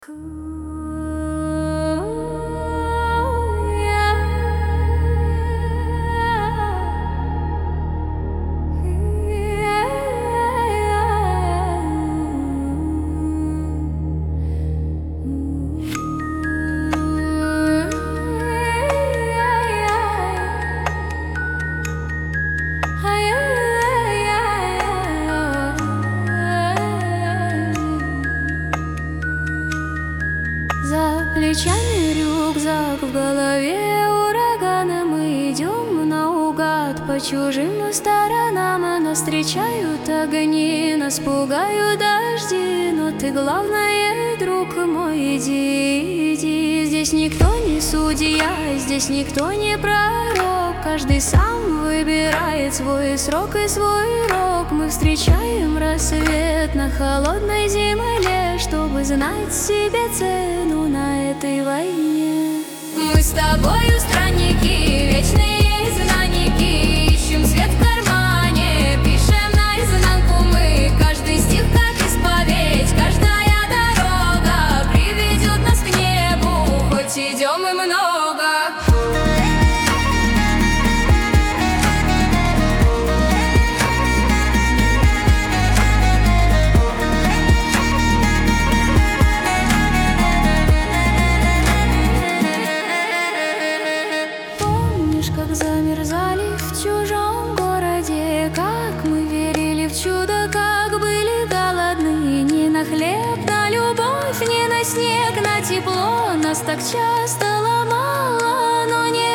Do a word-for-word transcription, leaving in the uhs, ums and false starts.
За плечами рюкзак, в голове ураганы. Мы идем наугад по чужим сторонам. Нас встречают огни, нас пугают дожди. Но ты, главное, друг мой, иди, иди. Здесь никто не судья, здесь никто не пророк. Каждый сам выбирает свой срок и свой рок. Мы встречаем рассвет на холодной земле, чтобы знать себе цену на этой войне. Мы с тобою странники, вечные изгнанники. Ищем свет в кармане, пишем наизнанку мы. Каждый стих как исповедь, каждая дорога приведет нас к небу, хоть идем и много. Как замерзали в чужом городе, как мы верили в чудо, как были голодны. Ни на хлеб, на любовь, ни на снег, на тепло. Нас так часто ломало, но не